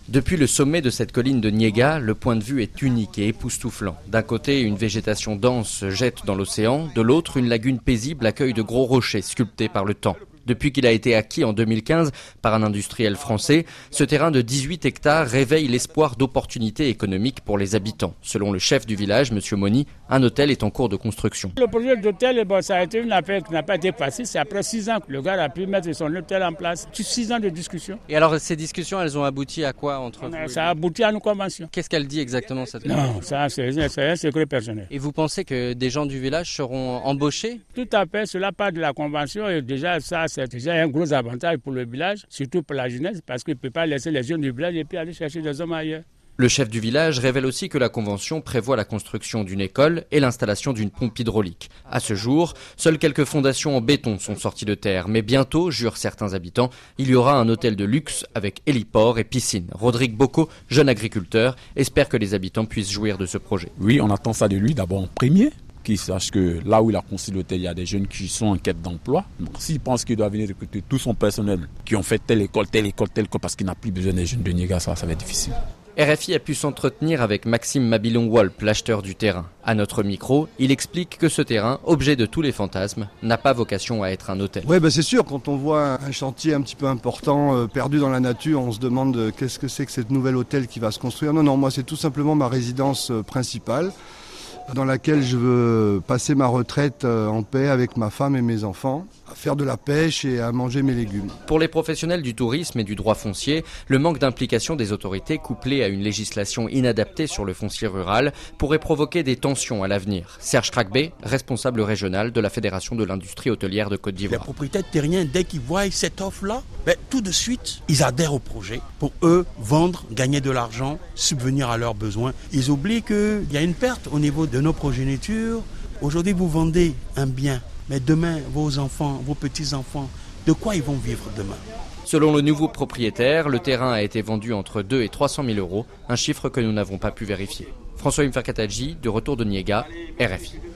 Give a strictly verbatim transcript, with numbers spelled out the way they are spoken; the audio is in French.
Depuis le sommet de cette colline de Niéga, le point de vue est unique et époustouflant. D'un côté, une végétation dense se jette dans l'océan, de l'autre, une lagune paisible accueille de gros rochers sculptés par le temps. Depuis qu'il a été acquis en deux mille quinze par un industriel français, ce terrain de dix-huit hectares réveille l'espoir d'opportunités économiques pour les habitants. Selon le chef du village, M. Moni, un hôtel est en cours de construction. Le projet d'hôtel, bon, ça a été une affaire qui n'a pas été facile. C'est après six ans que le gars a pu mettre son hôtel en place. Six ans de discussion. Et alors, ces discussions, elles ont abouti à quoi entre vous? Ça a abouti à une convention. Qu'est-ce qu'elle dit exactement, cette convention? Non, ça, c'est un secret personnel. Et vous pensez que des gens du village seront embauchés? Tout à fait, cela part de la convention et déjà, ça, c'est déjà un gros avantage pour le village, surtout pour la jeunesse, parce qu'il ne peut pas laisser les jeunes du village et puis aller chercher des hommes ailleurs. Le chef du village révèle aussi que la convention prévoit la construction d'une école et l'installation d'une pompe hydraulique. À ce jour, seules quelques fondations en béton sont sorties de terre, mais bientôt, jurent certains habitants, il y aura un hôtel de luxe avec héliport et piscine. Rodrigue Bocco, jeune agriculteur, espère que les habitants puissent jouir de ce projet. Oui, on attend ça de lui d'abord en premier. Qu'il sache que là où il a construit l'hôtel, il y a des jeunes qui sont en quête d'emploi. S'il pense qu'il doit venir recruter tout son personnel qui ont fait telle école, telle école, telle école, parce qu'il n'a plus besoin des jeunes de Niéga, ça, ça va être difficile. R F I a pu s'entretenir avec Maxime Mabilon-Wolp, l'acheteur du terrain. À notre micro, il explique que ce terrain, objet de tous les fantasmes, n'a pas vocation à être un hôtel. Oui, bah c'est sûr, quand on voit un chantier un petit peu important, euh, perdu dans la nature, on se demande euh, qu'est-ce que c'est que cette nouvel hôtel qui va se construire. Non, non, moi c'est tout simplement ma résidence euh, principale, dans laquelle je veux passer ma retraite en paix avec ma femme et mes enfants, à faire de la pêche et à manger mes légumes. Pour les professionnels du tourisme et du droit foncier, le manque d'implication des autorités couplé à une législation inadaptée sur le foncier rural pourrait provoquer des tensions à l'avenir. Serge Cragbé, responsable régional de la Fédération de l'industrie hôtelière de Côte d'Ivoire. Les propriétaires terriens, dès qu'ils voient cette offre-là, ben, tout de suite, ils adhèrent au projet. Pour eux, vendre, gagner de l'argent, subvenir à leurs besoins. Ils oublient qu'il y a une perte au niveau de nos progénitures. Aujourd'hui, vous vendez un bien, mais demain, vos enfants, vos petits-enfants, de quoi ils vont vivre demain? Selon le nouveau propriétaire, le terrain a été vendu entre deux et trois cent mille euros, un chiffre que nous n'avons pas pu vérifier. François Mferkataji, de retour de Niéga, R F I.